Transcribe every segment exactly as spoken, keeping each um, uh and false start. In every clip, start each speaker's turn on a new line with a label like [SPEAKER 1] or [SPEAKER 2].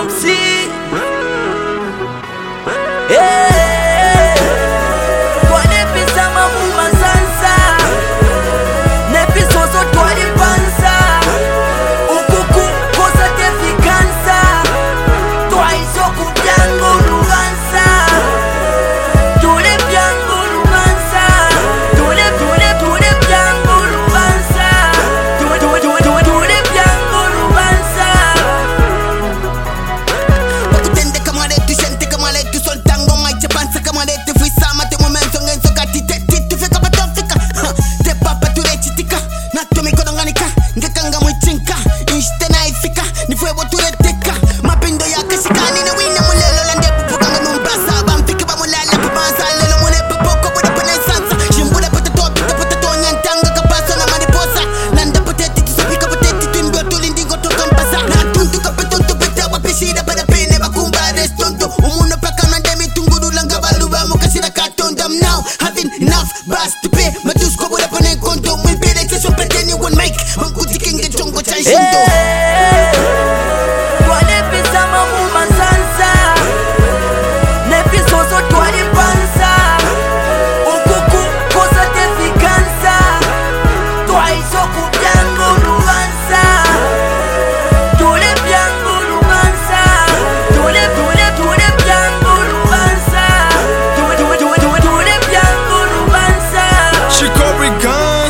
[SPEAKER 1] Mamsi. Hey, toi nepisa mamuma sansa, nepiso so toi di pansa, ukuku kosa te fikansa, toi iso kubyango lugansa, tule byango lugansa, tule tule tule byango lugansa, tule tule tule tule byango lugansa.
[SPEAKER 2] Bakutende kamare tu gente kamare tu soltango mai che panza kamare tu fissa ma te momento ngenso gatti te ti tu fika patofika te papa tu recitica natto mi kodonganika ngekanga mwichinka inste na ifika ni fwe botu reteka mapindo ya kashikani na wina mulelo lande pupanga numbasa bamfiki ba mulala pubanza lelo mune popoko bude penesansa shimbule pata to pita pata to nyantanga kapaso na mariposa nanda poteti tu sapika poteti tu mbio tu lindingo to kampasa na tuntu kapetuntu pita wapishida para pene bakumba restonto umuno paka na demi tunguru langa baluba mukashira katondam now having enough bus to pay matusko bude pone konto muy pere que son preteni one make manguti kinge chongo cha shindo.
[SPEAKER 1] Toi nepisa mamuma sansa, nepiso so toi di pansa, ukuku kosa te fikansa, toi iso kubyango lugansa, tule byango lugansa, tule tule tule byango lugansa, tule tule tule tule tule byango lugansa.
[SPEAKER 3] Shikori gun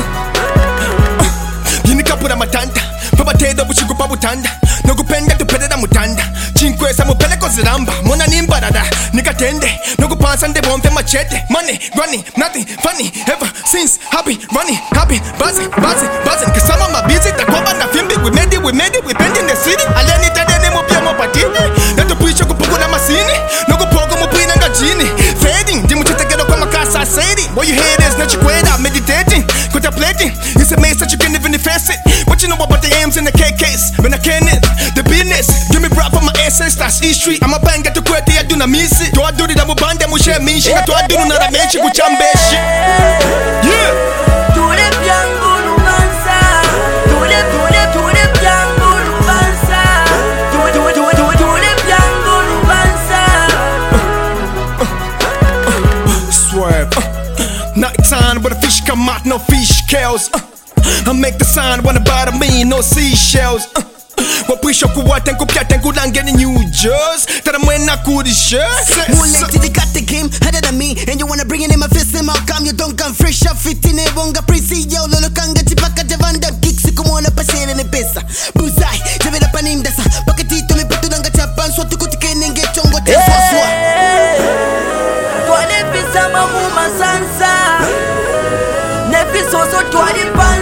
[SPEAKER 3] Yini kapura matanda Papa tedo buchiku pa butanda Nogupenda tupededa mutanda Chinkwesa mupele koziramba Mona nimbarada Nikatende Nogupansa nde bombe machete Money, running, nothing funny Ever since happy, running, happy Buzzing, buzzing, buzzing Cause some of my busy Takoba na fimbi We made it, we made it We bend in the city Aleni tadene mupia mopatini Neto puisho kupuku na masini Nogupogo mupina ngajini Fading Dimu chitegero kwa makasa sadi What you hear is not your queda Meditating, contemplating It's a maze that you can't even face it What you know about the M's and the K Ks When I can it, the business Give me rap for my ancestors East Street, I'm a banger to kwete ya duna misi To aduri da mubande mushe minshi Na to aduru na ramechi kuchambeshi Yeah
[SPEAKER 1] Tule byango lugansa, tule tule tule byango lugansa, tule tule tule tule tule byango lugansa.
[SPEAKER 3] Swerve uh, Nighttime where the fish come out, no fish scales uh, I make the sign wanna bother me, no seashells uh, Wapisho kuwate nkupyate nkulange ni New Jersey Tara mwena kudisha
[SPEAKER 2] More late they got the game harder than me and you wanna bring it in my fist and how come you don't come fresh up fit in a bonga prisi yo lolo kanga chipaka javanda kicks como una pasera ne pesa buzai javera panindasa pakatito me patulanga chapan so tukutike nenge chongo te soswa.
[SPEAKER 1] Toi nepisa mamuma sansa, nepiso so toi di pansa.